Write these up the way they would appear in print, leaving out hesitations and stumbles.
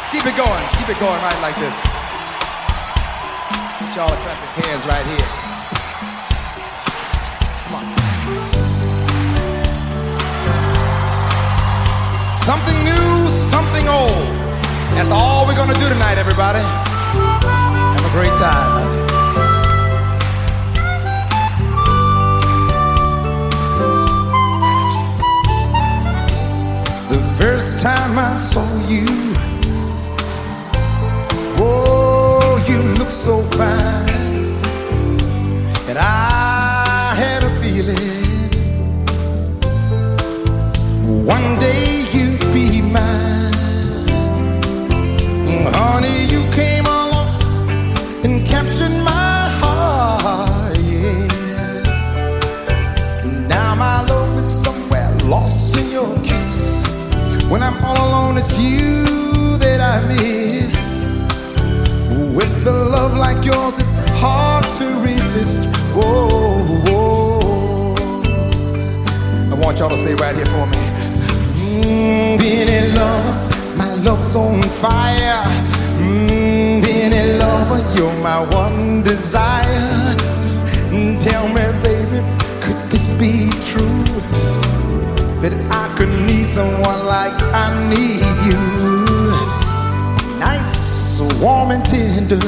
Keep it going right like this. Put y'all clapping hands right here. Come on. Something new, something old. That's all we're gonna do tonight, everybody. Have a great time. The first time I saw you, oh, you look so fine, and I had a feeling one day you'd be mine. Honey, you came along and captured my heart, yeah. Now my love is somewhere lost in your kiss. When I'm all alone, it's you that I miss. With a love like yours, it's hard to resist. Whoa, whoa. I want y'all to say right here for me. Being in love, my love's on fire. Being in love, you're my one desire. Tell me, baby, could this be true? That I could need someone like I need you. Nights so warm and tender,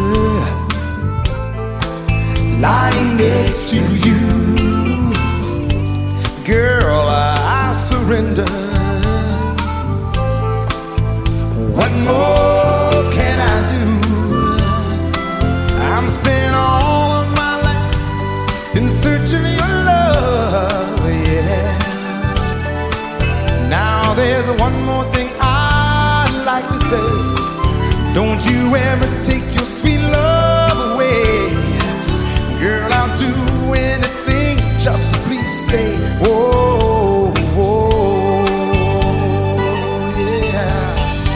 lying next to you. Girl, I surrender. What more can I do? I'm spending all of my life in search of your love, yeah. Now there's one more thing I'd like to say. Don't you ever take your sweet love away. Girl, I'll do anything, just please stay. Whoa, whoa, yeah.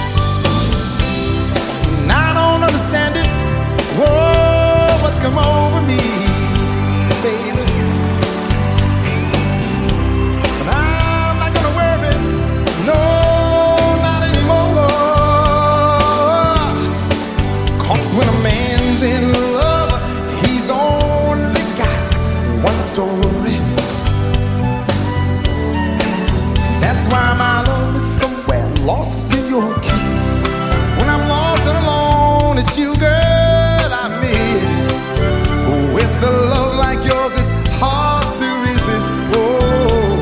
And I don't understand it. Whoa, what's come over me, baby? No, not anymore. 'Cause when a man's in love, he's only got one story. That's why my love is somewhere lost in your kiss. When I'm lost and alone, it's you, girl, I miss. With a love like yours, it's hard to resist. Oh,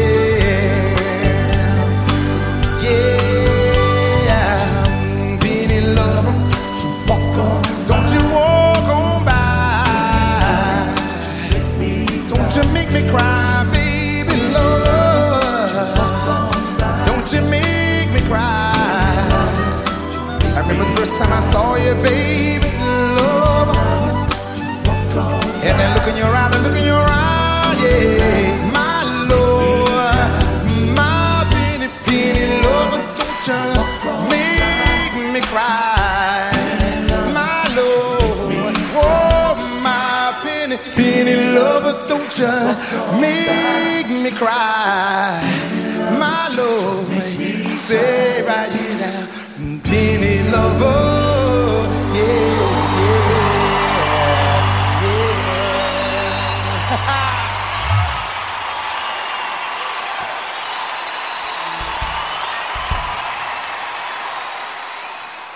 cry, baby, love. Don't you make me cry. I remember the first time I saw you, baby, love. And that look in your eye, the look in your eye, yeah. My love, my penny, penny love. Don't you make me cry. My love, oh, my penny, penny love. Don't you make me cry, my love. Say right here now,